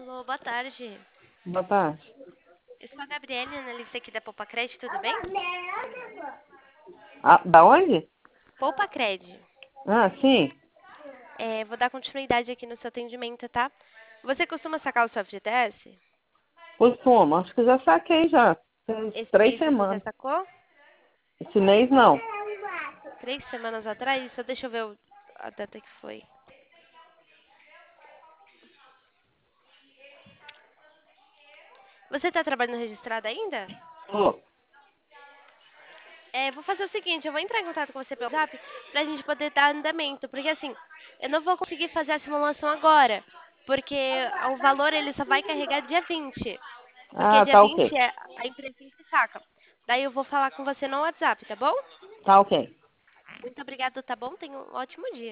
Alô, boa tarde. Boa tarde. Eu sou a Gabriele, analista aqui da Poupa tudo bem? Ah, da onde? Poupa Ah, sim. Vou dar continuidade aqui no seu atendimento, tá? Você costuma sacar o seu FGTS? Costumo. Acho que já saquei já. Tem Esse três mês você já semanas. sacou? Esse mês não. 3 semanas atrás? Só deixa eu ver a data que foi. Você tá trabalhando registrado ainda? Ô, Vou fazer o seguinte, eu vou entrar em contato com você pelo WhatsApp pra gente poder dar andamento, porque assim, eu não vou conseguir fazer a simulação agora, porque o valor ele só vai carregar dia 20, porque ah, dia tá 20 ok. a empresinha que saca. Daí eu vou falar com você no WhatsApp, tá bom? Tá ok. Muito obrigada, tá bom? Tenha um ótimo dia.